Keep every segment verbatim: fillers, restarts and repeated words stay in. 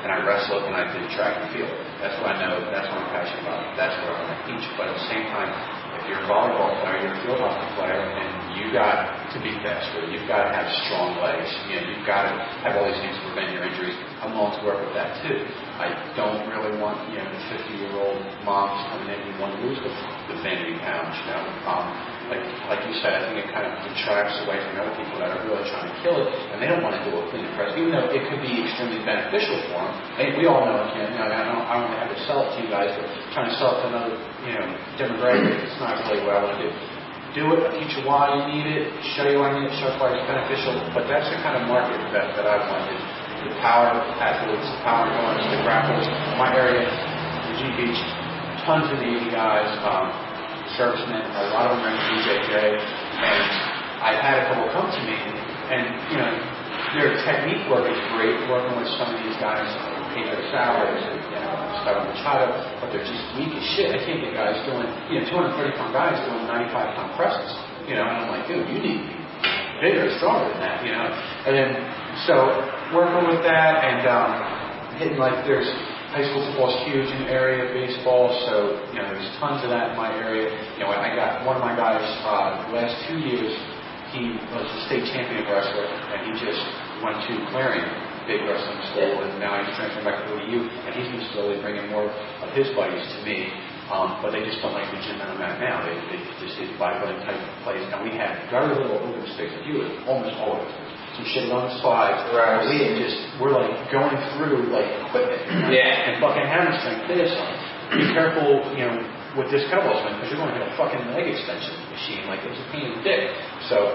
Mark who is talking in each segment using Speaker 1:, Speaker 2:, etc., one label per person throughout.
Speaker 1: and I wrestled, and I did track and field. That's what I know. That's what I'm passionate about. That's what I want to teach. But at the same time, if you're a volleyball player, you're a field hockey player, and you got to be faster. You've got to have strong legs. You know, you've got to have all these things to prevent your injuries. I'm willing to work with that too. I don't really want, you know, the fifty-year-old moms coming in who want to lose the, the vanity pounds. You know, um, like like you said, I think it kind of detracts away from other people that are really trying to kill it, and they don't want to do a clean and press, even though it could be extremely beneficial for them. And we all know it can. You know, I don't, I don't have to sell it to you guys, but trying to sell it to another, you know, demographic, it's not really what I want to do. Do it, I'll teach you why you need it, show you why you need it, show you why it's beneficial. But that's the kind of market that, that I want, is the power athletes, the power runners, the grapplers. In my area, Virginia Beach, tons of Navy guys, um, servicemen, a lot of them are in B J J, and I've had a couple come to me, and, you know, their technique work is great, working with some of these guys, pay their salaries, and, you know, stuff on Machado, but they're just weak as shit. I can't get guys doing, you know, two hundred thirty pound guys doing ninety-five pound presses, you know, and I'm like, dude, you need to be bigger, stronger than that, you know. And then, so, working with that, and um, hitting, like, there's high school football is huge in the area, baseball, so, you know, there's tons of that in my area. You know, I got one of my guys, uh, the last two years, he was a state champion wrestler, and he just went to Clarion, big wrestling school, and now he's transferring back to O D U, and he's been slowly bringing more of his buddies to me. Um, but they just don't like the gym that I'm at now. They, they just did bodybuilding type plays, and we had very little open space. Like you was almost all open space. Some shit on the slides.
Speaker 2: Right.
Speaker 1: We just we're like going through like equipment, right?
Speaker 2: Yeah,
Speaker 1: and fucking hammer strength this. Like, be careful, you know, with this kettlebell swing, because you're going to hit a fucking leg extension machine. Like it's a pain in the dick. So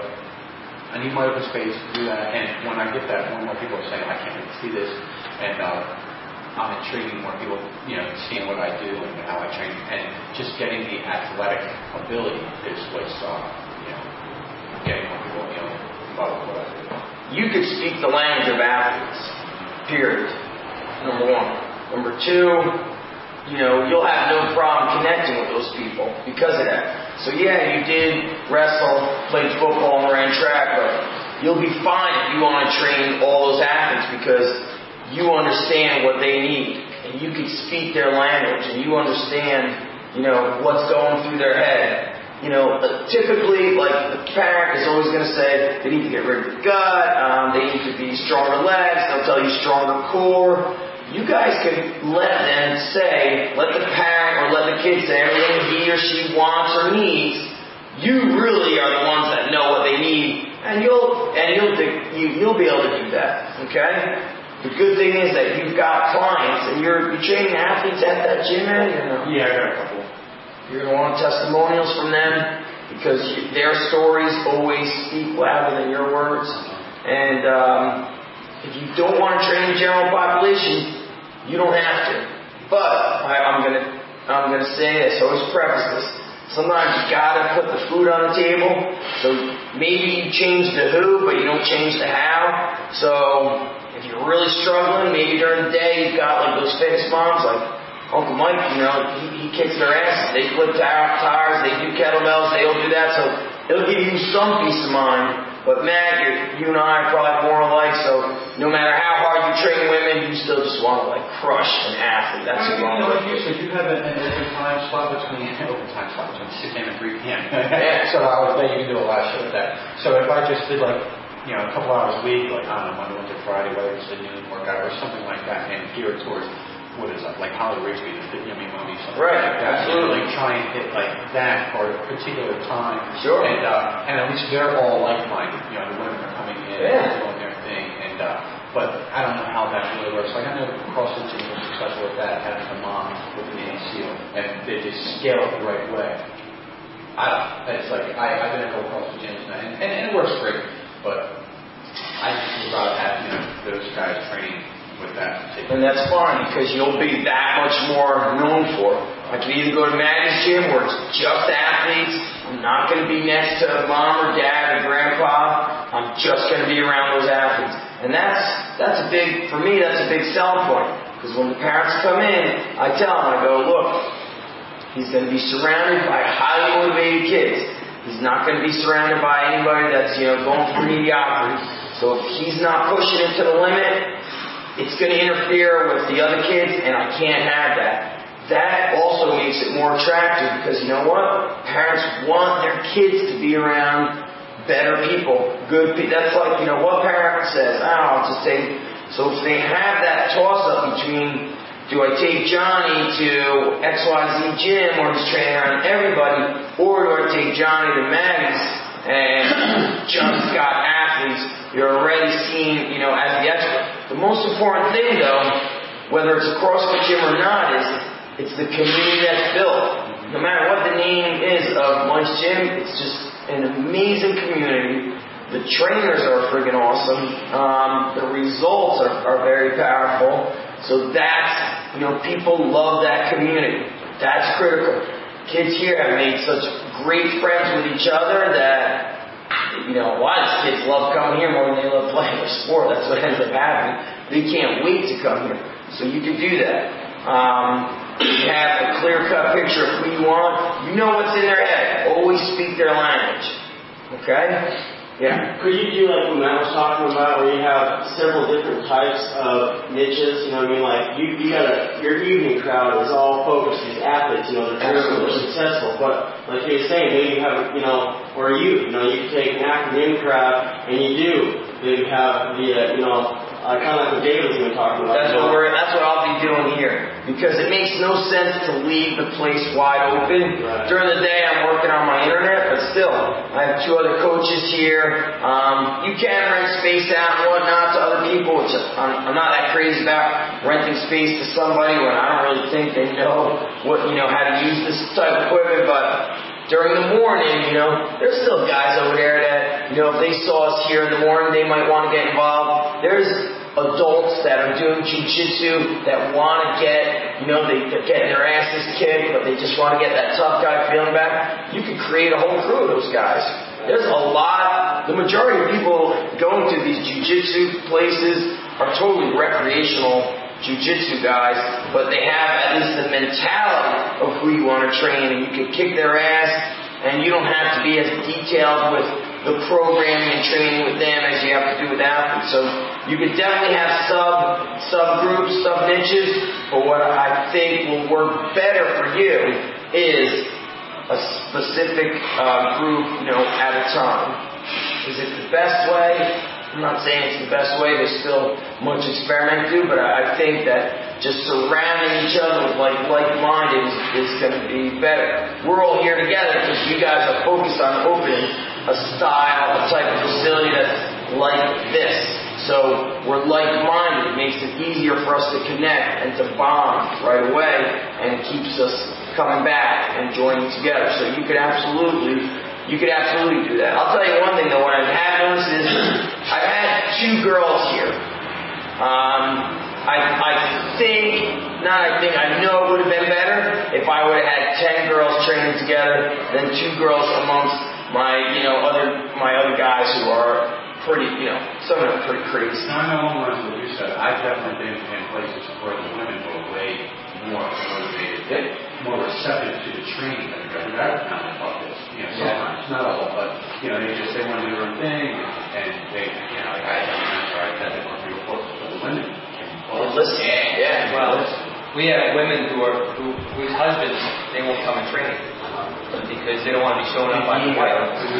Speaker 1: I need my open space to do that, and when I get that, more and more people are saying, I can't wait to see this, and uh, I'm intriguing more people, you know, seeing what I do and how I train, and just getting the athletic ability is what's, uh, you know, getting more people, you know, involved with what I do.
Speaker 2: you could speak the language of athletes, period, number one. Number two, you know, you'll have no problem connecting with those people because of that. So yeah, you did wrestle, played football, and ran track, but you'll be fine if you want to train all those athletes because you understand what they need, and you can speak their language, and you understand, you know, what's going through their head. You know, typically, like, the parent is always going to say they need to get rid of the gut, um, they need to be stronger legs, they'll tell you stronger core. You guys can let them say, let the parent or let the kid say everything he or she wants or needs. You really are the ones that know what they need, and you'll and you'll you, you'll be able to do that. Okay. The good thing is that you've got clients and you're you're training athletes at that gym, man. You know.
Speaker 1: Yeah, I got a couple.
Speaker 2: You're going to want testimonials from them because you, their stories always speak louder than your words. And um, if you don't want to train the general population, you don't have to. But I, I'm going to I'm going to say this. I always preface this. Sometimes you got to put the food on the table. So maybe you change the who, but you don't change the how. So if you're really struggling, maybe during the day you've got like those famous moms like Uncle Mike, you know, he, he kicks their ass. They flip tires, they do kettlebells, they all do that. So it'll give you some peace of mind. But Matt, you're, you and I are probably more alike. So no matter how hard you train women, you still just want to like crush an athlete. That's
Speaker 1: well,
Speaker 2: what you want to
Speaker 1: like you said, you have an, an open time slot between open time slot between six a.m. and three p.m.
Speaker 2: Yeah.
Speaker 1: So I would bet you can do a lot of shit with that. So if I just did like, you know, a couple hours a week, like I don't know, Monday, Wednesday, Friday, whether it's a noon workout or something like that, and geared towards what is it, like Holly Rigby, the Fit Yummy Mummy, something
Speaker 2: right,
Speaker 1: like that.
Speaker 2: absolutely.
Speaker 1: Like try and hit like that for a particular time.
Speaker 2: Sure.
Speaker 1: And uh, and at least they're all like-minded. You know, the women are coming in,
Speaker 2: yeah.
Speaker 1: doing their thing, and uh, but I don't know how that really works. Like I know CrossFit gyms are successful with that, having a mom with an Navy SEAL, and they just scale it the right way. I don't. It's like I, I've been in a couple CrossFit gyms, and, and, and it works great, but I just would rather have, you know, those guys training with that.
Speaker 2: And that's fine because you'll be that much more known for it. I can either go to Maddie's gym where it's just athletes. I'm not going to be next to mom or dad or grandpa. I'm just going to be around those athletes. And that's that's a big, for me, that's a big selling point. Because when the parents come in, I tell them, I go, look, he's going to be surrounded by highly motivated kids. He's not going to be surrounded by anybody that's, you know, going for mediocrity. So if he's not pushing it to the limit, it's going to interfere with the other kids, and I can't have that. That also makes it more attractive because you know what? Parents want their kids to be around better people, good people. That's like, you know, what parent says, oh, I'll just take. So if they have that toss-up between, do I take Johnny to X Y Z gym where he's training around everybody, or do I take Johnny to Maggie's and just got athletes you're already seen, you know, as the expert. The most important thing, though, whether it's a CrossFit gym or not, is it's the community that's built. No matter what the name is of Mike's Gym, it's just an amazing community. The trainers are friggin' awesome. Um, the results are, are very powerful. So that's, you know, people love that community. That's critical. Kids here have made such great friends with each other that, you know, a lot of kids love coming here more than they love playing their sport. That's what ends up happening. They can't wait to come here. So you can do that. Um, you have a clear-cut picture of who you want. You know what's in their head. Always speak their language. Okay? Yeah.
Speaker 3: Could you do like what Matt was talking about, where you have several different types of niches? You know what I mean? Like you, you got a your evening crowd is all focused. These athletes, you know, they're driven, they're successful. But like you were saying, maybe you have, you know, or you, you know, you can take an afternoon crowd, and you do maybe have the, uh, you know. Uh, kind of like what David's been talking about.
Speaker 2: That's what we're. That's what I'll be doing here, because it makes no sense to leave the place wide open.
Speaker 3: Right.
Speaker 2: During the day, I'm working on my internet, but still, I have two other coaches here. Um, you can rent space out and whatnot to other people, which I'm, I'm not that crazy about renting space to somebody when I don't really think they know what you know how to use this type of equipment, but. During the morning, you know, there's still guys over there that, you know, if they saw us here in the morning, they might want to get involved. There's adults that are doing jiu-jitsu that want to get, you know, they, they're getting their asses kicked, but they just want to get that tough guy feeling back. You could create a whole crew of those guys. There's a lot, the majority of people going to these jiu-jitsu places are totally recreational jiu-jitsu guys, but they have at least the mentality of who you want to train, and you can kick their ass, and you don't have to be as detailed with the programming and training with them as you have to do with athletes. So you could definitely have sub subgroups, sub niches, but what I think will work better for you is a specific uh, group, you know, at a time. Is it the best way? I'm not saying it's the best way. There's still much experiment to do, but I think that just surrounding each other with like like-minded is, is going to be better. We're all here together because you guys are focused on opening a style, a type of facility that's like this. So we're like-minded. It makes it easier for us to connect and to bond right away, and it keeps us coming back and joining together. So you could absolutely You could absolutely do that. I'll tell you one thing though, what I have noticed is I've had two girls here. Um, I, I think, not I think, I know it would have been better if I would have had ten girls training together than two girls amongst my, you know, other, my other guys who are pretty, you know, some of them are pretty crazy.
Speaker 1: Now, I know along the lines of what you said. I've definitely been in places where the women were way more motivated, more receptive to the training than the guys. I've found about this. You know, sometimes, not all, but, you know, they just, they want to do their own thing, and they, you know, like I, I'm sorry, that they want to be reported for the women.
Speaker 2: Well, listen, yeah, yeah.
Speaker 4: Well, we have women who are, who, whose husbands, they won't come and train because they don't want to be showing up on the white.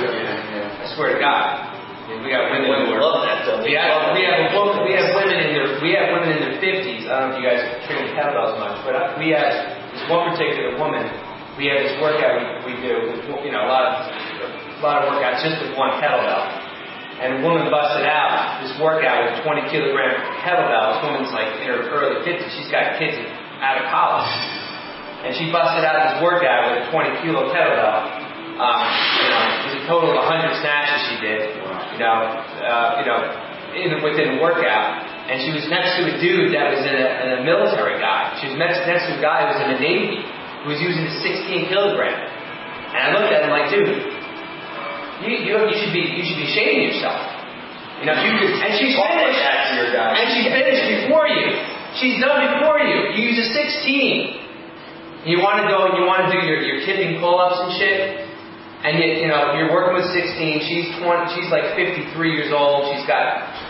Speaker 4: I swear to God. We got women who are,
Speaker 2: love that though.
Speaker 4: We have, we have, we have women in their, we have women in their fifties. I don't know if you guys train kettlebells much, but we have this one particular woman. We have this workout we, we do, you know, a lot of, a lot of workouts just with one kettlebell. And a woman busted out this workout with a twenty kilogram kettlebell. This woman's like in her early fifties. She's got kids out of college. And she busted out this workout with a twenty kilo kettlebell. Um, you know, it was a total of one hundred snatches she did. You know, uh, you know, in, within the workout. And she was next to a dude that was in a, in a military guy. She was next, next to a guy who was in the Navy, who was using a sixteen kilogram. And I looked at him like, dude, you, you, you should be you should be shaming yourself. You know, you could, and she's finished.
Speaker 2: That to your guy.
Speaker 4: And she finished before you. She's done before you. You use a sixteen. You want to go and you want to do your, your kipping pull-ups and shit. And yet, you know, you're working with sixteen. She's twenty. She's like fifty-three years old. She's got,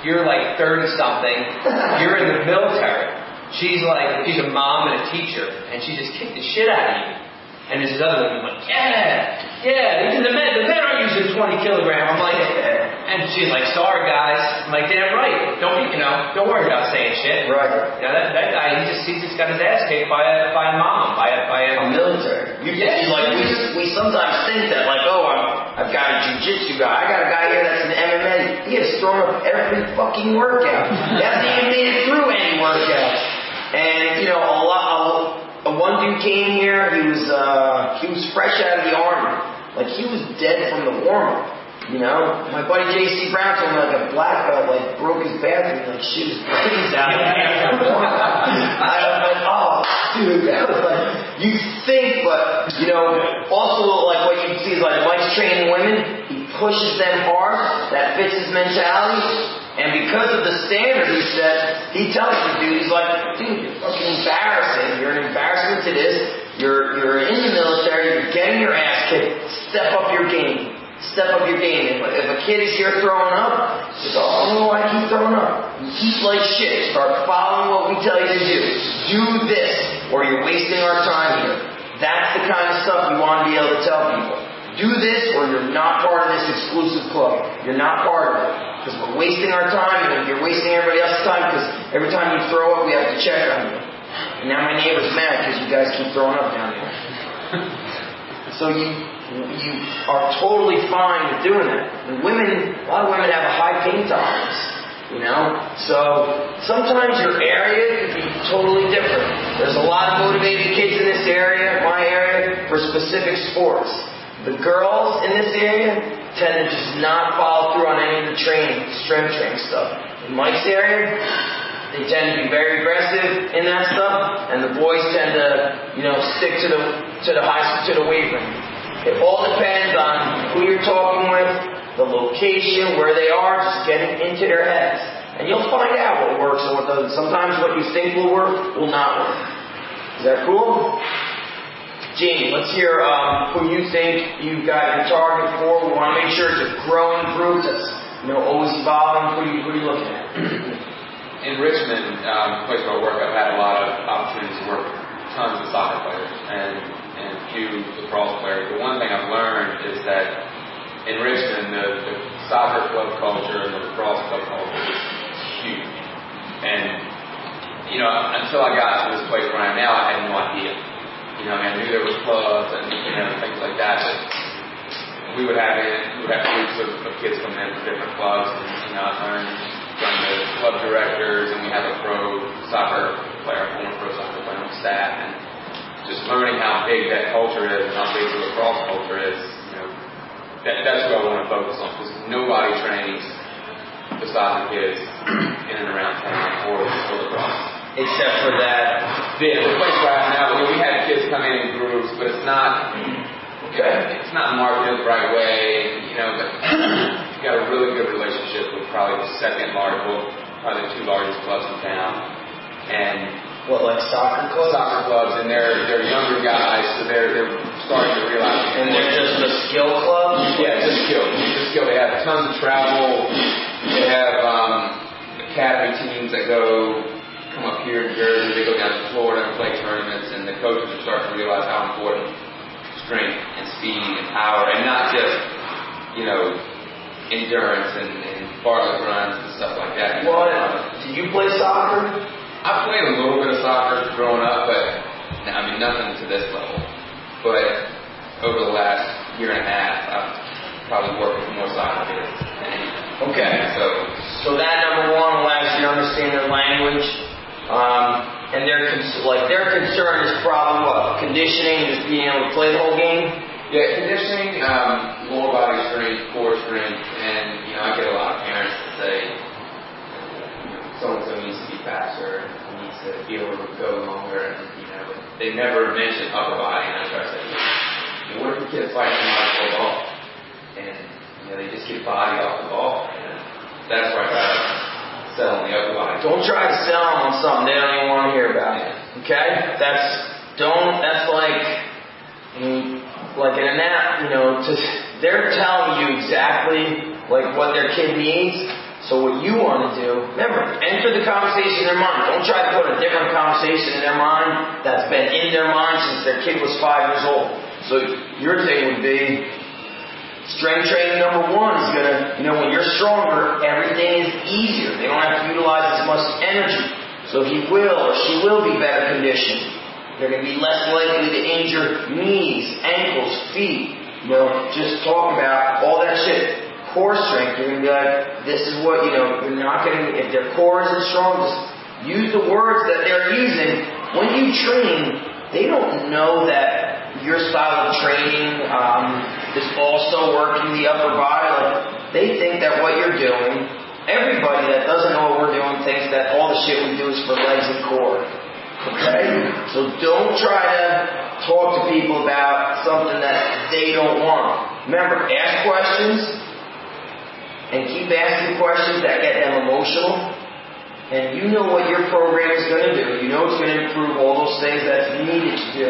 Speaker 4: you're like thirty something, you're in the military. She's like, she's a mom and a teacher, and she just kicked the shit out of you. And there's this other woman like, yeah, yeah, the men, the men are using twenty kilogram. I'm like, and she's like, sorry guys. I'm like, damn right. Don't be, you know, don't worry about saying shit.
Speaker 2: Right.
Speaker 4: You know, that, that guy, he just, he just got his ass kicked by a, by a mom, by a, by a,
Speaker 2: A military. You
Speaker 4: Yes.
Speaker 2: see, like we, we sometimes think that, like, oh, I'm, I've got a jiu-jitsu guy. I got a guy here that's an M M A. He has thrown up every fucking workout. He hasn't even made it through any workouts. And you know, a lot. A, one dude came here. He was uh, he was fresh out of the army. Like he was dead from the warm up. You know, my buddy J C Brown told me like a black belt like broke his bathroom. Like shit was brains out. I was like, oh, dude, that was like you think, but you know, also like what you see is like Mike's training women. He pushes them hard. That fits his mentality. And because of the standard he set, he tells the dude, he's like, dude, you're fucking embarrassing. You're an embarrassment to this. You're you're in the military. You're getting your ass kicked. Step up your game. Step up your game. If, if a kid is here throwing up, just, oh, I don't know why I keep throwing up. You eat like shit. Start following what we tell you to do. Do this, or you're wasting our time here. That's the kind of stuff you want to be able to tell people. Do this, or you're not part of this exclusive club. You're not part of it. Because we're wasting our time, and you're wasting everybody else's time, because every time you throw up, we have to check on you. And now my neighbor's mad because you guys keep throwing up down here. So you you are totally fine with doing that. And women, a lot of women have a high pain tolerance, you know? So sometimes your area could be totally different. There's a lot of motivated kids in this area, my area, for specific sports. The girls in this area tend to just not follow through on any of the training, strength training stuff. In Mike's area, they tend to be very aggressive in that stuff, and the boys tend to, you know, stick to the to the high to the weight room. It all depends on who you're talking with, the location, where they are, just getting into their heads, and you'll find out what works and what doesn't. Sometimes what you think will work will not work. Is that cool? Jamie, let's hear um, who you think you've got your target for. We want to make sure it's a growing group that's, you know, always evolving. Who are you, who are you looking at?
Speaker 1: In Richmond, um, place where I work, I've had a lot of opportunities to work with tons of soccer players and, and a few lacrosse players. But one thing I've learned is that in Richmond, the, the soccer club culture and the lacrosse club culture is huge. And, you know, until I got to this place where I am now, I had no idea. You know, I mean, I knew there was clubs and, you know, things like that, but we would have in, we would have groups of, of kids coming in from different clubs, and, you know, I learned from the club directors, and we have a pro soccer player, former pro soccer player on staff, and just learning how big that culture is, and how big the lacrosse culture is, you know, that, that's what I want to focus on, because nobody trains the soccer kids in and around town or, or lacrosse.
Speaker 2: Except for that.
Speaker 1: Yeah, the place where I am now, you know, we have kids come in in groups, but it's not, okay, it's not marketed the right way, you know, but you've got a really good relationship with probably the second largest, well, probably the two largest clubs in town. And
Speaker 2: what, like soccer clubs?
Speaker 1: Soccer clubs, and they're they're younger guys, so they're they're starting to realize.
Speaker 2: And they're just a skill club?
Speaker 1: Yeah, just skill. Just skill. They have tons of travel. They have um, academy teams that go come up here in Jersey. They go down to Florida and play tournaments, and the coaches are starting to realize how important strength and speed and power, and not just, you know, endurance and, and fartlek runs and stuff like that.
Speaker 2: What? Did you play soccer?
Speaker 1: I played a little bit of soccer growing up, but I mean nothing to this level. But over the last year and a half, I've probably worked with more soccer kids than anything.
Speaker 2: Okay.
Speaker 1: So,
Speaker 2: so that number one allows you to understand their language. Um, and their cons- like their concern is probably what? Conditioning, just being able to play the whole game?
Speaker 1: Yeah, conditioning, um, lower body strength, core strength, and, you know, I get a lot of parents that say, you know, so-and-so needs to be faster, needs to be able to go longer, and, you know, they never mention upper body, and I try to say, you know, what if the kid's fighting somebody for the ball? And, you know, they just get body off the ball, and that's where I try to sell on the upper body.
Speaker 2: Don't try to sell them on something they don't even want to hear about. Okay? That's, don't, that's like, like in an app, you know, to, they're telling you exactly like what their kid needs. So what you want to do, remember, enter the conversation in their mind. Don't try to put a different conversation in their mind that's been in their mind since their kid was five years old. So your thing would be, strength training number one is going to, you know, when you're stronger, everything is easier. They don't have to utilize as much energy. So he will or she will be better conditioned. They're going to be less likely to injure knees, ankles, feet. You know, just talking about all that shit. Core strength, you're going to be like, this is what, you know, you're not going to, if their core isn't strong, just use the words that they're using. When you train, they don't know that your style of training um, is also working the upper body. Like, they think that what you're doing, everybody that doesn't know what we're doing thinks that all the shit we do is for legs and core. Okay? So don't try to talk to people about something that they don't want. Remember, ask questions. And keep asking questions that get them emotional. And you know what your program is going to do. You know it's going to improve all those things that's needed to do.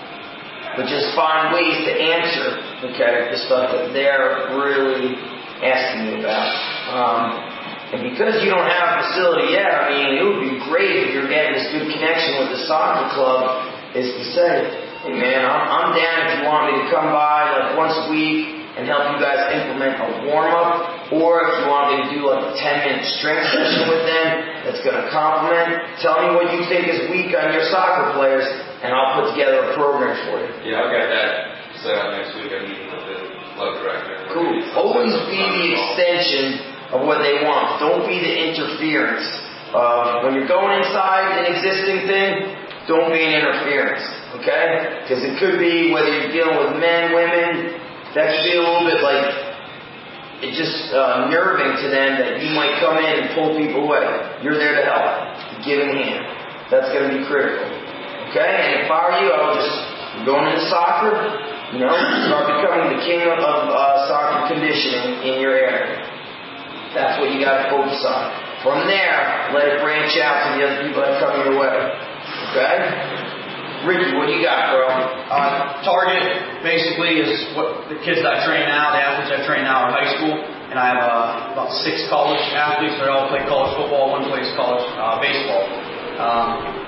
Speaker 2: But just find ways to answer, okay, the stuff that they're really asking you about. Um, and because you don't have a facility yet, I mean, it would be great if you're getting this good connection with the soccer club, is to say, hey man, I'm, I'm down if you want me to come by like once a week and help you guys implement a warm-up. Or if you want me to do like a ten minute strength session with them that's going to complement, tell me what you think is weak on your soccer players, and I'll put together a program for you.
Speaker 5: Yeah, I've got that set up next week. I'm meeting with the club director.
Speaker 2: Cool. Always be the extension of what they want. Don't be the interference. Uh, when you're going inside an existing thing, don't be an interference. Okay? Because it could be, whether you're dealing with men, women, that could be a little bit like, it's just uh, nerving to them that you might come in and pull people away. You're there to help. Give a hand. That's going to be critical. Okay? And if I were you, I would just, going into soccer, you know, start becoming the king of uh, soccer conditioning in your area. That's what you got to focus on. From there, let it branch out to the other people that come your way. Okay? Ricky, what do you got, bro?
Speaker 6: Uh, target basically is what the kids that I train now, the athletes I train now are high school, and I have uh, about six college athletes. They all play college football. One plays college uh, baseball. Um,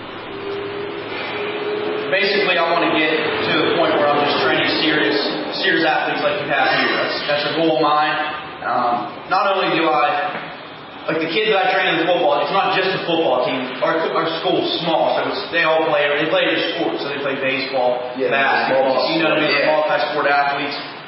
Speaker 6: basically, I want to get to the point where I'm just training serious, serious athletes like you have here. That's that's a goal of mine. Um, not only do I Like the kids that I train in football, it's not just a football team. Our, our school's small, so it's, they all play, they play their sports, so they play baseball,
Speaker 2: yeah,
Speaker 6: basketball, you know what I mean? They're
Speaker 2: yeah.
Speaker 6: multi-sport athletes.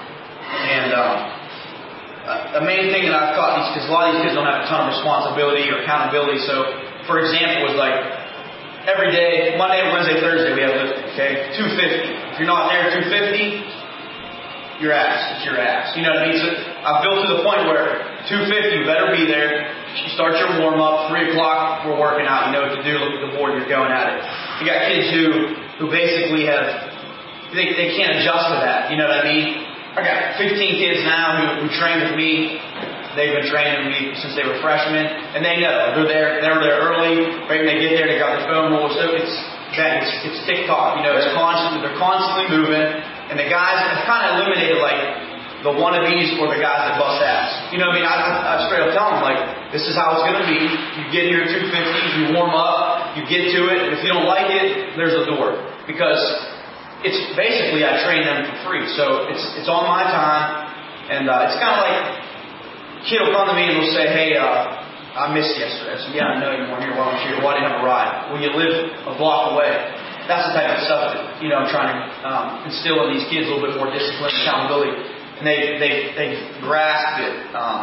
Speaker 6: And um, uh, the main thing that I've taught these, because a lot of these kids don't have a ton of responsibility or accountability. So, for example, was like every day, Monday, Wednesday, Thursday, we have lifting, okay? two fifty. If you're not there at two fifty, your ass. It's your ass. You know what I mean? So I've built to the point where two fifty, you better be there. You start your warm-up, three o'clock, we're working out, you know what to do, look at the board, you're going at it. You got kids who who basically have, they, they can't adjust to that, you know what I mean? I got fifteen kids now who, who train with me. They've been training with me since they were freshmen, and they know. They're there, they're there early, right when they get there, they got their phone rolled, so it's, it's, it's TikTok, you know, it's constantly, they're constantly moving, and the guys have kind of eliminated, like, the wannabes or the guys that bust ass. You know what I mean? I, I, I straight up tell them, like, this is how it's going to be. You get here at two fifty, you warm up, you get to it, and if you don't like it, there's a door. Because it's basically, I train them for free. So it's it's on my time, and uh, it's kind of like, a kid will come to me and will say, hey, uh, I missed yesterday. I said, yeah, I know you weren't here while I was here. Why didn't you have a ride? Well, you live a block away. That's the type of stuff that, you know, I'm trying to um, instill in these kids a little bit more discipline, accountability. And they they they grasped it. Um,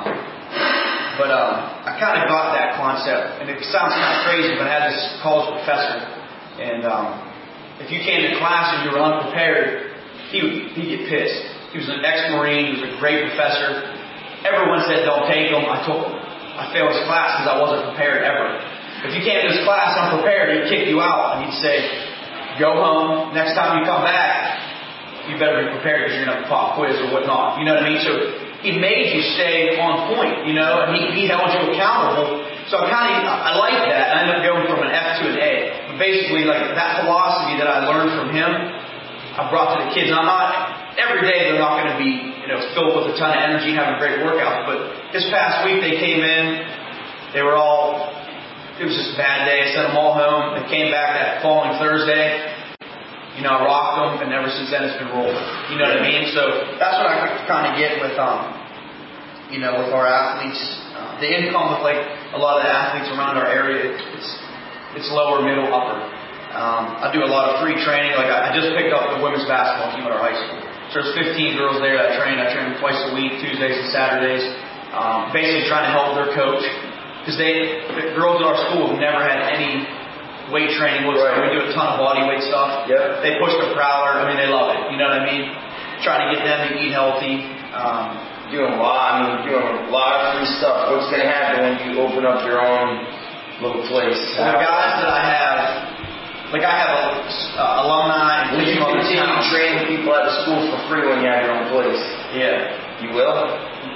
Speaker 6: but um, I kind of got that concept, and it sounds kind of crazy, but I had this college professor, and um, if you came to class and you were unprepared, he would he'd get pissed. He was an ex-Marine. He was a great professor. Everyone said don't take him. I took him. I failed his class because I wasn't prepared ever. If you came to his class unprepared, he'd kick you out, and he'd say, "Go home. Next time you come back, you better be prepared because you're going to have a pop quiz or whatnot." You know what I mean? So he made you stay on point, you know, and he, he held you accountable. So I kind of, I like that. I ended up going from an F to an A. But basically, like, that philosophy that I learned from him, I brought to the kids. And I'm not, every day they're not going to be, you know, filled with a ton of energy and having a great workout. But this past week they came in, They were all, it was just a bad day. I sent them all home. They came back that following Thursday. You know, I rocked them, and ever since then it's been rolling. You know what I mean? So that's what I kind of get with, um, you know, with our athletes. Uh, the income with like a lot of the athletes around our area, it's it's lower, middle, upper. Um, I do a lot of free training. Like I, I just picked up the women's basketball team at our high school. So there's fifteen girls there that I train. I train them twice a week, Tuesdays and Saturdays. Um, basically trying to help their coach. Because they, the girls at our school have never had any weight training whatsoever. Right. We do a ton of body weight stuff.
Speaker 2: Yep.
Speaker 6: They push the prowler. I mean, they love it. You know what I mean? Trying to get them to eat healthy. Um,
Speaker 2: doing a lot. I mean, doing a lot of free stuff. What's going to happen when you open up your own little place?
Speaker 6: So the guys that I have, like I have a, uh, alumni.
Speaker 2: Will you continue training people at the school for free when you have your own place?
Speaker 6: Yeah.
Speaker 2: You will?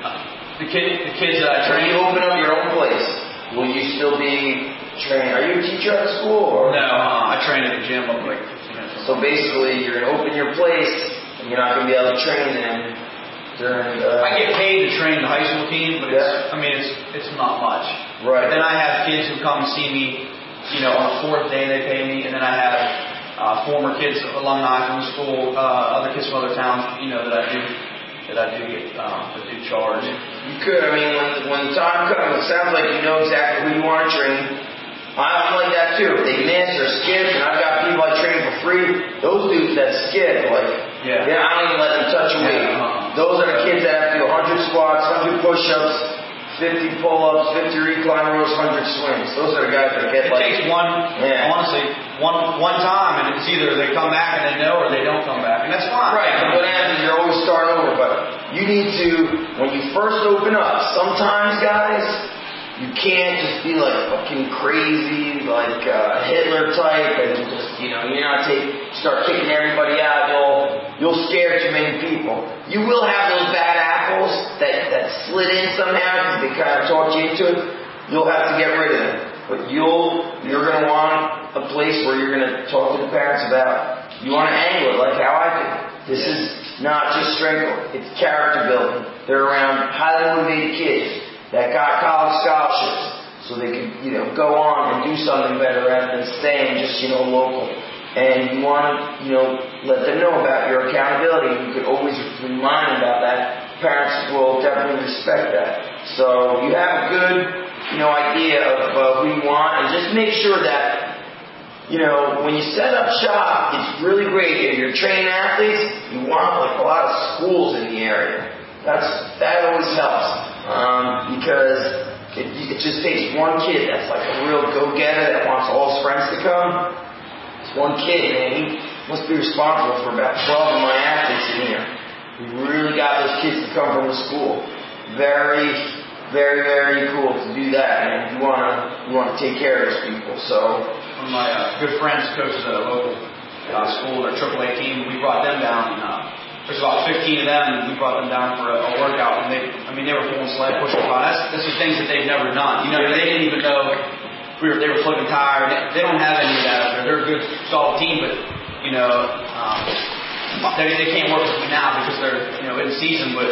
Speaker 6: The kid, the kids that I train.
Speaker 2: When you open up your own place, will you still be training? Are you a teacher at the school? Or?
Speaker 6: No, uh, I train at the gym up like fifteen minutes.
Speaker 2: So basically, you're going to open your place, and you're not going to be able to train them during. Uh,
Speaker 6: I get paid to train the high school team, but it's,
Speaker 2: yeah.
Speaker 6: I mean, it's it's not much.
Speaker 2: Right.
Speaker 6: But then I have kids who come and see me. You know, on the fourth day they pay me, and then I have uh, former kids, alumni from the school, uh, other kids from other towns. You know that I do. That I do get, um, that do charge.
Speaker 2: You could, I mean, when, when the time comes, it sounds like you know exactly who you want to train. I'm like that too. If they miss or skip, and I've got people I train for free, those dudes that skip, like,
Speaker 6: yeah,
Speaker 2: yeah I don't even let them touch a weight.
Speaker 6: Yeah, uh-huh.
Speaker 2: Those are the kids that have to do one hundred squats, one hundred push-ups, fifty pull-ups, fifty recline rows, one hundred swings. Those are the guys that get
Speaker 6: it
Speaker 2: like...
Speaker 6: It takes one,
Speaker 2: yeah.
Speaker 6: honestly, one one time, and it's either they come back and they know, or they don't come back, and that's fine.
Speaker 2: Right, but what happens is you're always starting over, but you need to, when you first open up, sometimes, guys, you can't just be like fucking crazy, like uh, Hitler type, and just, you know, you're not take, start kicking everybody out, you'll, you'll scare too many people. You will have those bad apples that, that slid in somehow, because they kind of talked you into it. You'll have to get rid of them. But you'll, you're going to want a place where you're going to talk to the parents about, you want to angle it like how I do. This is not just strength, it's character building. They're around highly motivated kids that got college scholarships so they can, you know, go on and do something better rather than staying just, you know, local. And you want to, you know, let them know about your accountability. You could always remind them about that. Parents will definitely respect that. So you have a good, you know, idea of uh, who you want, and just make sure that, you know, when you set up shop, it's really great. If you're training athletes, you want like a lot of schools in the area. That's that always helps um, because it, it just takes one kid that's like a real go-getter that wants all his friends to come. It's one kid, and he must be responsible for about twelve of my athletes in here. We really got those kids to come from the school. Very, very, very cool to do that, and you wanna you wanna take care of those people. So
Speaker 6: one of my uh, good friends coaches at a local uh, school, their triple A team. We brought them down. And, uh, there's about fifteen of them, and we brought them down for a, a workout. And they, I mean, they were pulling sled, pushing pile. That's that's the things that they've never done. You know, they didn't even know we were. They were flipping tire. They, they don't have any of that up there. They're a good, solid team, but you know, um, they they can't work with me now because they're you know in season. But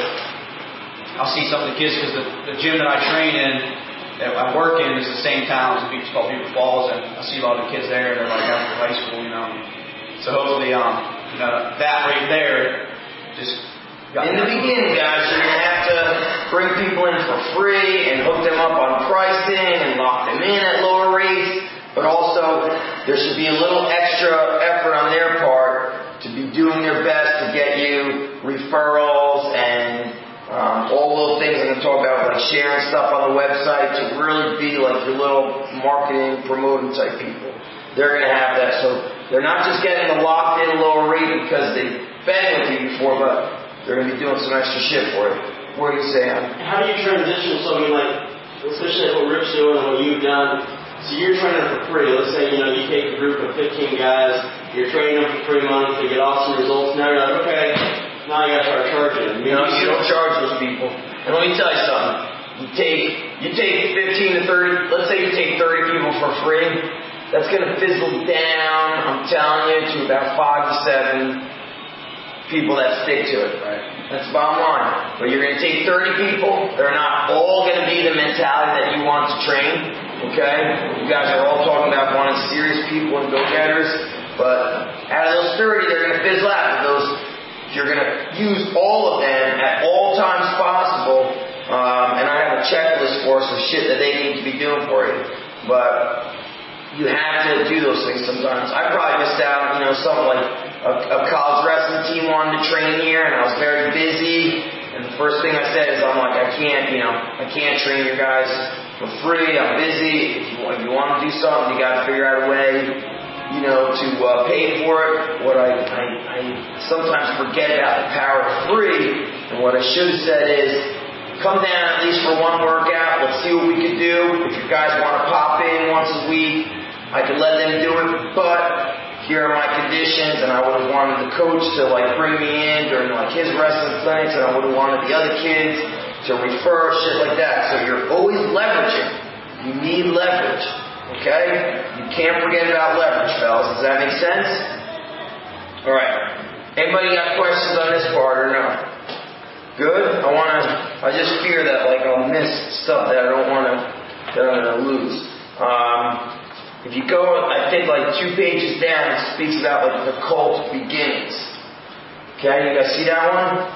Speaker 6: I'll see some of the kids because the, the gym that I train in, that I work in, is the same town as it's called Beaver Falls, and I see a lot of the kids there. They're like after high school, you know. So hopefully, um, you know, that right there just got
Speaker 2: in the beginning, guys, you're gonna have to bring people in for free and hook them up on pricing and lock them in at lower rates. But also, there should be a little extra effort on their part to be doing their best to get you referrals and Um, all those things I'm going to talk about, like sharing stuff on the website, to really be like your little marketing, promoting type people. They're going to have that. So they're not just getting a locked in lower rate because they've been with you before, but they're going to be doing some extra shit for you. What do you say?
Speaker 3: How do you transition something like, especially what Rick's doing and what you've done? So you're training for free. Let's say, you know, you take a group of fifteen guys, you're training them for three months, they get awesome results. Now you're like, okay, now you gotta start charging.
Speaker 2: You know, you don't charge those people. And let me tell you something. You take you take fifteen to thirty. Let's say you take thirty people for free. That's gonna fizzle down. I'm telling you, to about five to seven. people that stick to it.
Speaker 1: Right.
Speaker 2: That's the bottom line. But you're going to take thirty people. They're not all going to be the mentality that you want to train. Okay? You guys are all talking about wanting serious people and go-getters. But out of those thirty, they're going to fizzle out. Those, you're going to use all of them at all times possible. Um, and I have a checklist for some shit that they need to be doing for you. But you have to do those things sometimes. I probably missed out, you know, something like a, a college wrestling team wanted to train here, and I was very busy. And the first thing I said is, I'm like, I can't, you know, I can't train your guys for free. I'm busy. If you, if you want to do something, you got to figure out a way, you know, to uh, pay for it. What I, I, I sometimes forget about the power of free, and what I should have said is, come down at least for one workout. Let's see what we can do. If you guys want to pop in once a week, I could let them do it. But here are my conditions, and I would have wanted the coach to like bring me in during like his wrestling clinics, and I would have wanted the other kids to refer, shit like that. So you're always leveraging. You need leverage. Okay? You can't forget about leverage, fellas. Does that make sense? Alright. Anybody got questions on this part or no? Good? I want to, I just fear that like I'll miss stuff that I don't want to, that I'm going to lose. Um, if you go, I think like two pages down, it speaks about like the cult beginnings. Okay, you guys see that one?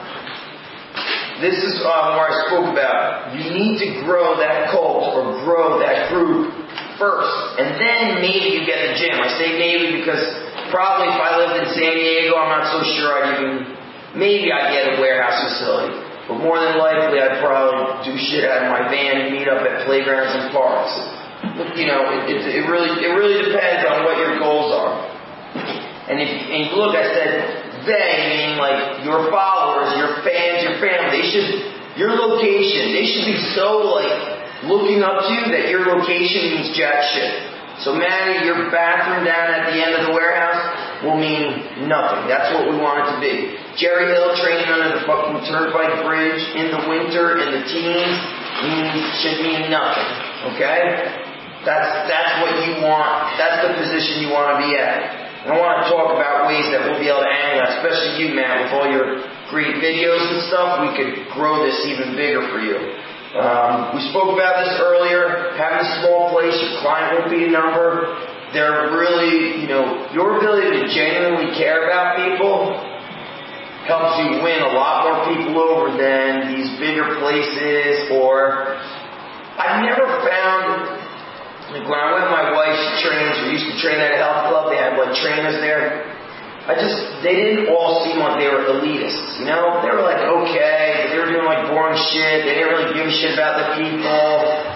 Speaker 2: This is um, where I spoke about. You need to grow that cult or grow that group first, and then maybe you get the gym. I say maybe because probably if I lived in San Diego, I'm not so sure I'd even. Maybe I'd get a warehouse facility, but more than likely I'd probably do shit out of my van and meet up at playgrounds and parks. You know, it, it, it really it really depends on what your goals are. And if and you look, I said they, meaning like your followers, your fans, your family. They should your location. They should be so like looking up to you that your location means jack shit. So Maddie, your bathroom down at the end of the warehouse will mean nothing. That's what we want it to be. Jerry Hill training under the fucking turnpike bridge in the winter in the teens means, should mean nothing. Okay? That's that's what you want. That's the position you want to be at. And I want to talk about ways that we'll be able to angle that, especially you, Matt, with all your great videos and stuff. We could grow this even bigger for you. Um, we spoke about this earlier. Having a small place, your client won't be a number. They're really, you know, your ability to genuinely care about people helps you win a lot more people over than these bigger places. Or I've never found, like when I went with my wife, she trains, we used to train at a health club, they had like trainers there. I just, they didn't all seem like they were elitists, you know? They were like, okay, but they were doing like boring shit, they didn't really give a shit about the people.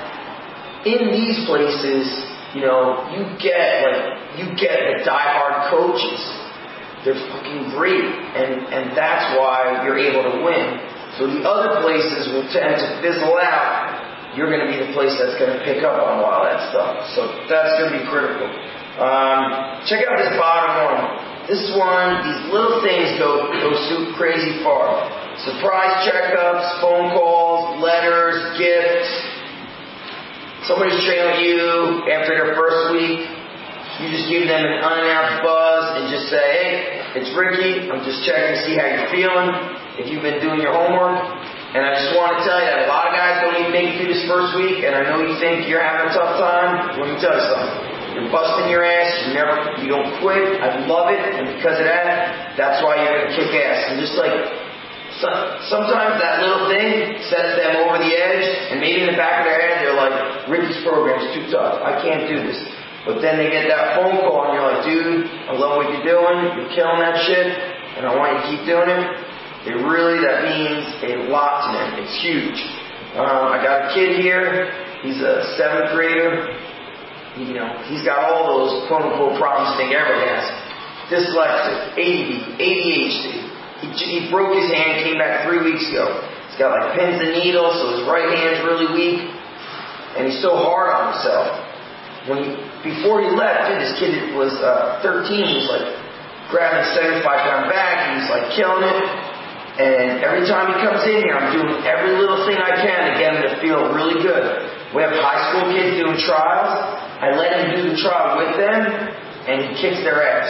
Speaker 2: In these places, you know, you get like, you get the diehard coaches. They're fucking great, and, and that's why you're able to win. So the other places will tend to fizzle out. You're going to be the place that's going to pick up on a lot of that stuff. So that's going to be critical. Um, check out this bottom one. This one, these little things go go super crazy far. Surprise checkups, phone calls, letters, gifts. Somebody's training with you after their first week. You just give them an unannounced buzz and just say, hey, it's Ricky. I'm just checking to see how you're feeling, if you've been doing your homework. And I just want to tell you that a lot of guys don't even make it through this first week, and I know you think you're having a tough time. Let me tell you something. You're busting your ass. You never, you don't quit. I love it, and because of that, that's why you're gonna kick ass. And just like so, sometimes that little thing sets them over the edge, and maybe in the back of their head they're like, "Ricky's program's too tough. I can't do this." But then they get that phone call, and you're like, "Dude, I love what you're doing. You're killing that shit, and I want you to keep doing it." It really, that means a lot to them. It's huge. Um, I got a kid here. He's a seventh grader. You know, he's got all those quote-unquote problems you think everybody has. Dyslexic, A D D, A D H D. He, he broke his hand, came back three weeks ago. He's got like pins and needles, so his right hand's really weak. And he's so hard on himself. When he, before he left, dude, this kid was uh, thirteen. He's like grabbing a seventy-five pound bag. He's like killing it. And every time he comes in here, I'm doing every little thing I can to get him to feel really good. We have high school kids doing trials. I let him do the trial with them, and he kicks their ass.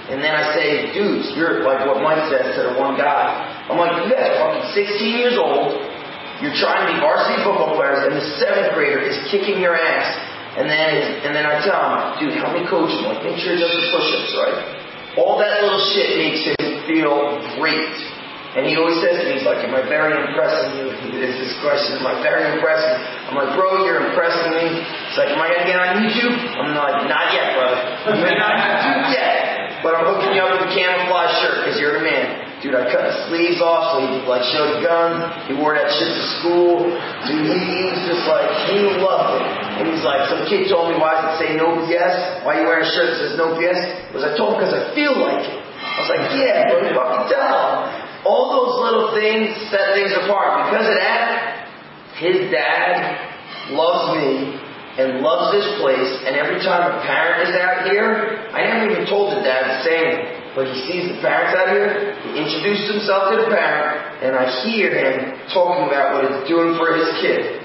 Speaker 2: And then I say, dudes, you're like what Mike says to the one guy. I'm like, you guys are fucking sixteen years old. You're trying to be varsity football players, and the seventh grader is kicking your ass. And then, and then I tell him, dude, help me coach him. Like, make sure he does the push-ups, right? All that little shit makes him feel great. And he always says to me, he's like, am I very impressing you? It's this question, am I very impressive? I'm like, bro, you're impressing me. He's like, am I going to get on YouTube? I'm like, not yet, brother. You may not have to yet. But I'm hooking you up with a camouflage shirt because you're the man. Dude, I cut his sleeves off so he could like show the gun. He wore that shit to school. Dude, he, he was just like, he loved it. And he's like, some kid told me, why does it say no B S? Why are you wearing a shirt that says no B S? Because I told him because I feel like it. I was like, yeah, but fucking tell him. All those little things set things apart. Because of that, his dad loves me and loves this place. And every time a parent is out here, I never even told the dad the same. But he sees the parents out here, he introduces himself to the parent, and I hear him talking about what it's doing for his kid.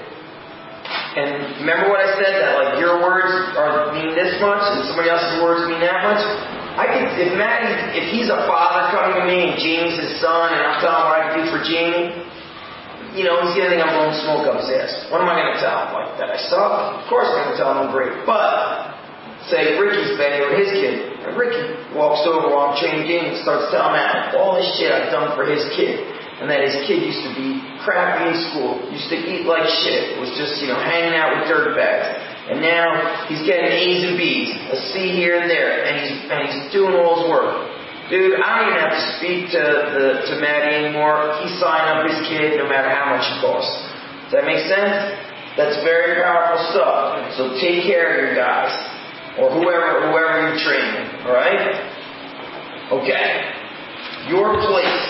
Speaker 2: And remember what I said, that like your words are mean this much and somebody else's words mean that much? I could, if Matt, if he's a father coming to me and Jamie's his son and I'm telling him what I can do for Jamie, you know, he's gonna think I'm blowing smoke up his ass. What am I gonna tell him? Like, that I suck? Of course I'm gonna tell him I'm great. But say Ricky's been here with his kid. And Ricky walks over while I'm training Jamie and starts telling Matt all this shit I've done for his kid. And that his kid used to be crappy in school. Used to eat like shit. Was just, you know, hanging out with dirtbags. And now he's getting A's and B's. A C here and there. And he's and he's doing all his work. Dude, I don't even have to speak to the to Maddie anymore. He's signing up his kid no matter how much it costs. Does that make sense? That's very powerful stuff. So take care of your guys. Or whoever, whoever you're training, all right? Okay. Your place.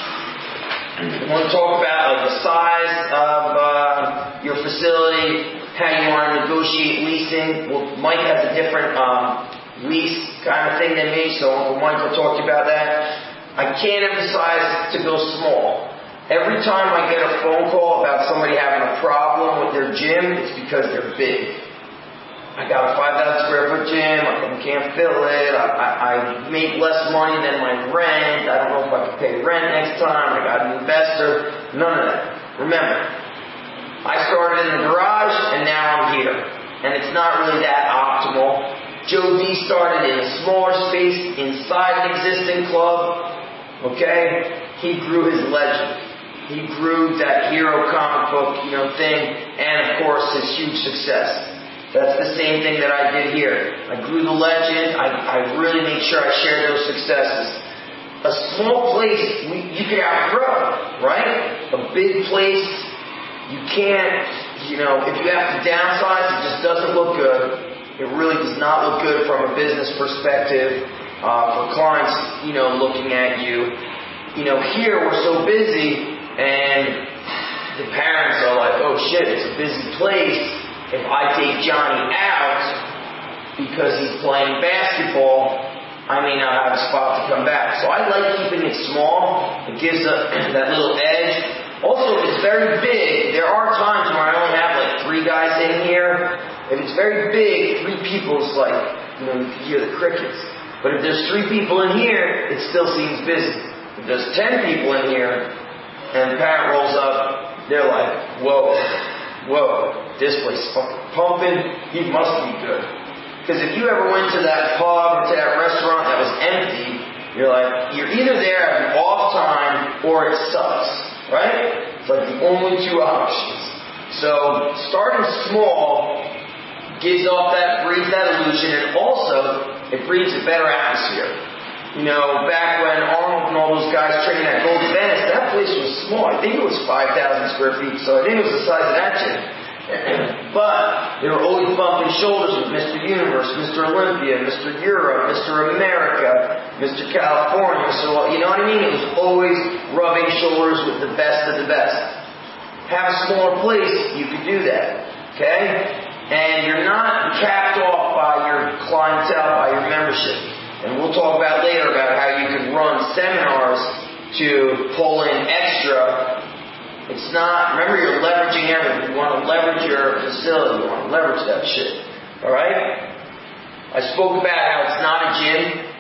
Speaker 2: I want to talk about like, the size of uh, your facility, how you want to negotiate leasing. Well, Mike has a different um, lease kind of thing than me, so Uncle Mike will talk to you about that. I can't emphasize to go small. Every time I get a phone call about somebody having a problem with their gym, it's because they're big. I got a five thousand square foot gym, I can't fill it, I, I, I make less money than my rent, I don't know if I can pay rent next time, I got an investor, none of that. Remember, I started in the garage and now I'm here. And it's not really that optimal. Joe D started in a smaller space inside an existing club, okay? He grew his legend. He grew that hero comic book, you know, thing, and of course his huge success. That's the same thing that I did here. I grew the legend. I, I really made sure I shared those successes. A small place, we, you can outgrow, right? A big place, you can't, you know, if you have to downsize, it just doesn't look good. It really does not look good from a business perspective, uh, for clients, you know, looking at you. You know, here we're so busy, and the parents are like, oh shit, it's a busy place. If I take Johnny out because he's playing basketball, I may not have a spot to come back. So I like keeping it small. It gives a, that little edge. Also, if it's very big, there are times where I only have like three guys in here. If it's very big, three people is like, you know, you can hear the crickets. But if there's three people in here, it still seems busy. If there's ten people in here, and the parent rolls up, they're like, whoa. Whoa, this place is fucking pumping. He must be good. Because if you ever went to that pub or to that restaurant that was empty, you're like, you're either there at an off time or it sucks, right? It's like the only two options. So starting small gives off that, breeds that illusion, and also it breeds a better atmosphere. You know, back when Arnold and all those guys trained at Golden Venice, that place was small. I think it was five thousand square feet, so I think it was the size of that gym. But they were always bumping shoulders with Mister Universe, Mister Olympia, Mister Europe, Mister America, Mister California. So, you know what I mean? It was always rubbing shoulders with the best of the best. Have a smaller place, you could do that. Okay? And you're not capped off by your clientele, by your membership. And we'll talk about later about how you can run seminars to pull in extra. It's not, remember you're leveraging everything. You want to leverage your facility. You want to leverage that shit. Alright? I spoke about how it's not a gym.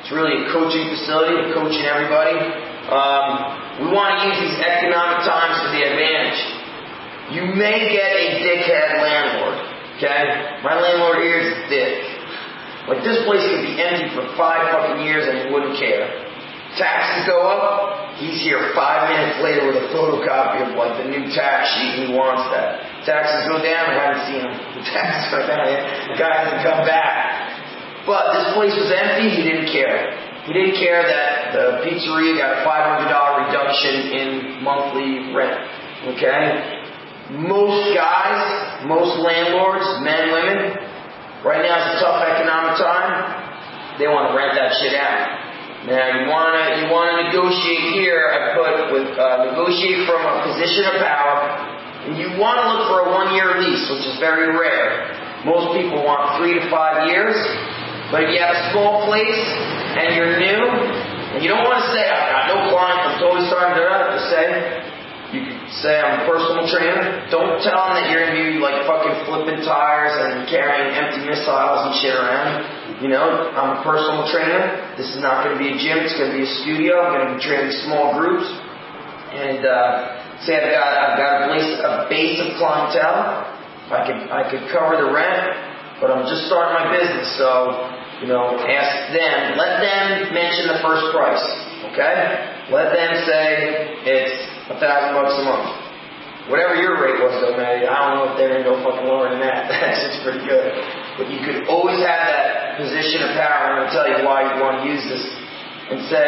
Speaker 2: It's really a coaching facility, coaching everybody. Um, we want to use these economic times to the advantage. You may get a dickhead landlord, okay? My landlord here is a dick. Like, this place could be empty for five fucking years and he wouldn't care. Taxes go up, he's here five minutes later with a photocopy of, like, the new tax sheet and he wants that. Taxes go down, I haven't seen him. The taxes go down, the guy hasn't come back. But this place was empty, he didn't care. He didn't care that the pizzeria got a five hundred dollars reduction in monthly rent, okay? Most guys, most landlords, men, women, right now it's a tough economic time, they want to rent that shit out. Now you want to you want to negotiate here, I put with uh, negotiate from a position of power, and you want to look for a one-year lease, which is very rare. Most people want three to five years, but if you have a small place and you're new, and you don't want to say, I've got no clients, I'm totally starting to to say, you could say I'm a personal trainer. Don't tell them that you're going to be like fucking flipping tires and carrying empty missiles and shit around. You know, I'm a personal trainer. This is not going to be a gym. It's going to be a studio. I'm going to be training small groups. And uh, say I've got I've got a base, a base of clientele. I could I could cover the rent, but I'm just starting my business. So, you know, ask them. Let them mention the first price. Okay? Let them say it's a thousand bucks a month. Whatever your rate was, though, man, I don't know if they're going to go fucking lower than that. That's just pretty good. But you could always have that position of power. I'm going to tell you why you want to use this. And say,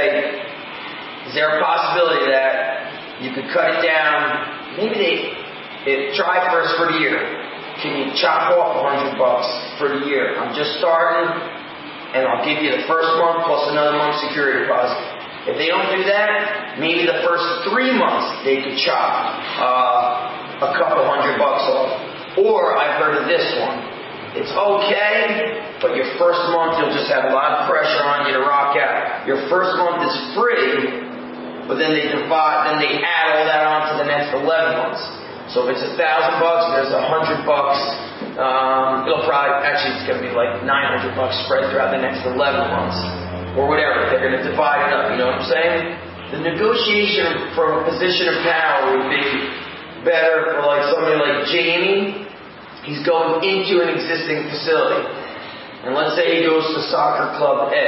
Speaker 2: is there a possibility that you could cut it down? Maybe they it, try first for the year. Can you chop off a hundred bucks for the year? I'm just starting, and I'll give you the first month plus another month security deposit. If they don't do that, maybe the first three months they could chop uh, a couple hundred bucks off. Or I've heard of this one. It's okay, but your first month you'll just have a lot of pressure on you to rock out. Your first month is free, but then they divide, then they add all that on to the next eleven months. So if it's a thousand bucks, there's a hundred bucks. Um, it'll probably actually it's going to be like nine hundred bucks spread throughout the next eleven months. Or whatever, they're going to divide it up, you know what I'm saying? The negotiation from a position of power would be better for like somebody like Jamie. He's going into an existing facility. And let's say he goes to Soccer Club A.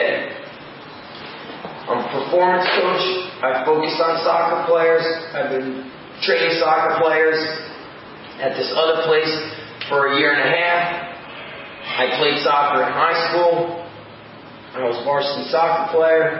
Speaker 2: I'm a performance coach. I focus on soccer players. I've been training soccer players at this other place for a year and a half. I played soccer in high school. I was a varsity soccer player,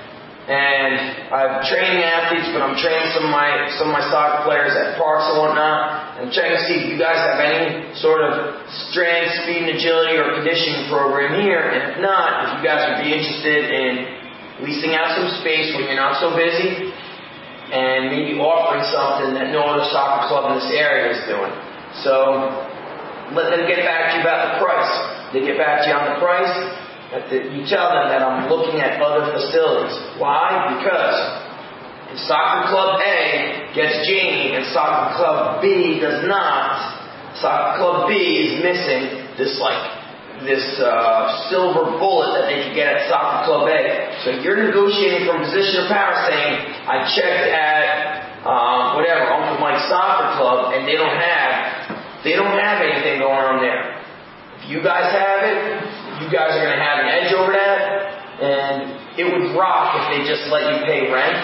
Speaker 2: and I'm training athletes, but I'm training some of my some of my soccer players at parks and whatnot. And I'm checking to see if you guys have any sort of strength, speed, and agility or conditioning program here. And if not, if you guys would be interested in leasing out some space when you're not so busy, and maybe offering something that no other soccer club in this area is doing. So let them get back to you about the price. They get back to you on the price. You tell them that I'm looking at other facilities. Why? Because if Soccer Club A gets Jamie and Soccer Club B does not, Soccer Club B is missing this like this uh, silver bullet that they could get at Soccer Club A. So you're negotiating from a position of power, saying I checked at um, whatever Uncle Mike's Soccer Club and they don't have they don't have anything going on there. If you guys have it, you guys are going to have an edge over that, and it would rock if they just let you pay rent.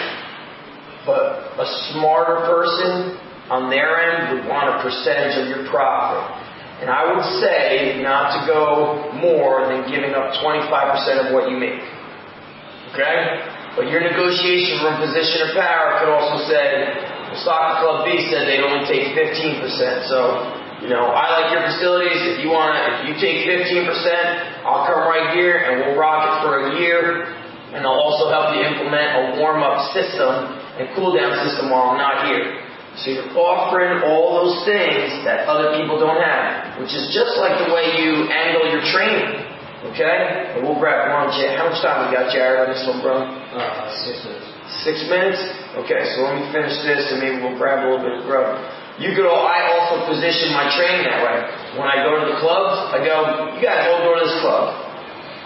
Speaker 2: But a smarter person on their end would want a percentage of your profit. And I would say not to go more than giving up twenty-five percent of what you make. Okay? But your negotiation from position of power could also say, well, Soccer Club B said they'd only take fifteen percent. So, you know, I like your facilities. If you want to, if you take fifteen percent, I'll come right here and we'll rock it for a year. And I'll also help you implement a warm-up system and cool-down system while I'm not here. So you're offering all those things that other people don't have, which is just like the way you angle your training. Okay? And we'll grab lunch. How much time we got, Jared, on this one, bro?
Speaker 4: Uh, six minutes.
Speaker 2: Six minutes? Okay, so let me finish this and maybe we'll grab a little bit of grub. You could all, I also position my training that way. When I go to the clubs, I go, you guys all go to this club.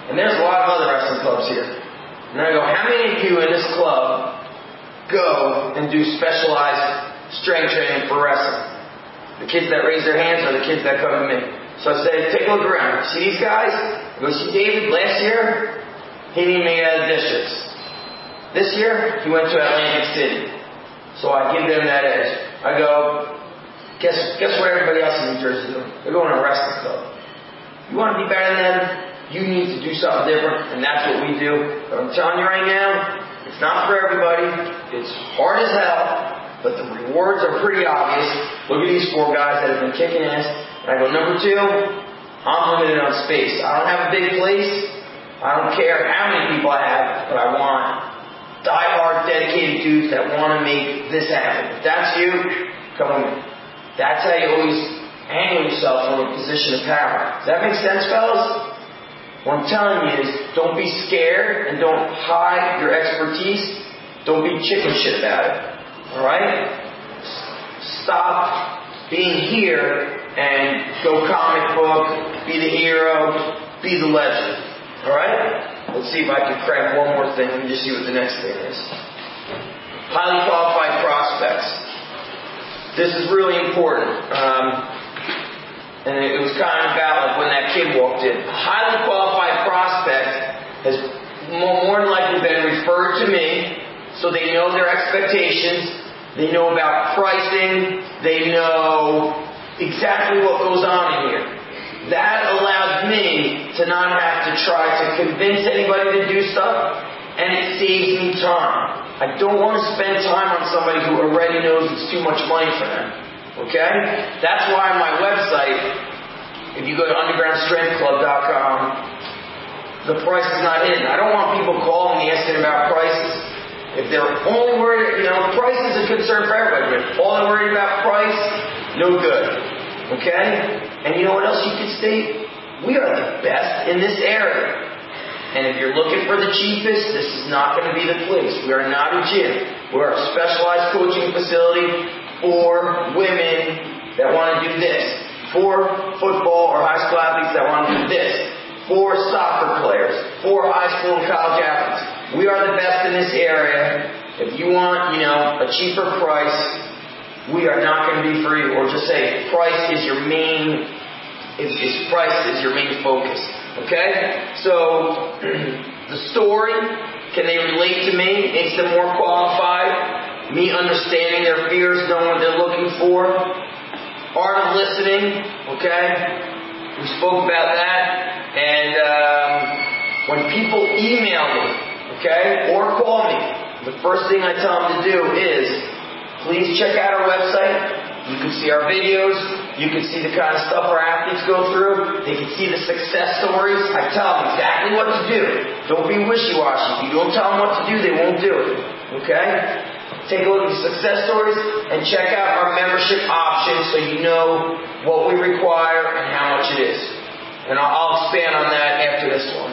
Speaker 2: And there's a lot of other wrestling clubs here. And I go, how many of you in this club go and do specialized strength training for wrestling? The kids that raise their hands are the kids that come to me. So I say, take a look around. See these guys? I go, see David? Last year, he didn't make it out of districts. This year, he went to Atlantic City. So I give them that edge. I go, guess guess what everybody else in New Jersey is doing? They're going to a wrestling club. You want to be better than them? You need to do something different, and that's what we do. But I'm telling you right now, it's not for everybody. It's hard as hell, but the rewards are pretty obvious. Look at these four guys that have been kicking ass. And I go, number two, I'm limited on space. I don't have a big place. I don't care how many people I have, but I want die-hard, dedicated dudes that want to make this happen. If that's you, come with me. That's how you always angle yourself from a position of power. Does that make sense, fellas? What I'm telling you is, don't be scared and don't hide your expertise. Don't be chicken shit about it. Alright? Stop being here and go comic book, be the hero, be the legend. Alright? Let's see if I can crack one more thing. Let me just see what the next thing is. Highly qualified prospects. This is really important. Um, And it was kind of about like when that kid walked in. A highly qualified prospect has more than likely been referred to me, so they know their expectations, they know about pricing, they know exactly what goes on in here. That allows me to not have to try to convince anybody to do stuff, and it saves me time. I don't want to spend time on somebody who already knows it's too much money for them. Okay? That's why my website, if you go to underground strength club dot com, the price is not hidden. I don't want people calling me asking about prices. If they're only worried, you know, price is a concern for everybody. If all they're worried about price, no good. Okay? And you know what else you could state? We are the best in this area. And if you're looking for the cheapest, this is not going to be the place. We are not a gym. We're a specialized coaching facility for women that want to do this, for football or high school athletes that want to do this, for soccer players, for high school and college athletes. We are the best in this area. If you want, you know, a cheaper price, we are not going to be for you. Or just say price is your main, is, is price is your main focus. Okay? So the story, can they relate to me? Makes them more qualified. Me understanding their fears, knowing what they're looking for. Art of listening, okay? We spoke about that. And um, when people email me, okay, or call me, the first thing I tell them to do is, please check out our website. You can see our videos. You can see the kind of stuff our athletes go through. They can see the success stories. I tell them exactly what to do. Don't be wishy-washy. If you don't tell them what to do, they won't do it. Okay? Take a look at the success stories and check out our membership options so you know what we require and how much it is. And I'll, I'll expand on that after this one.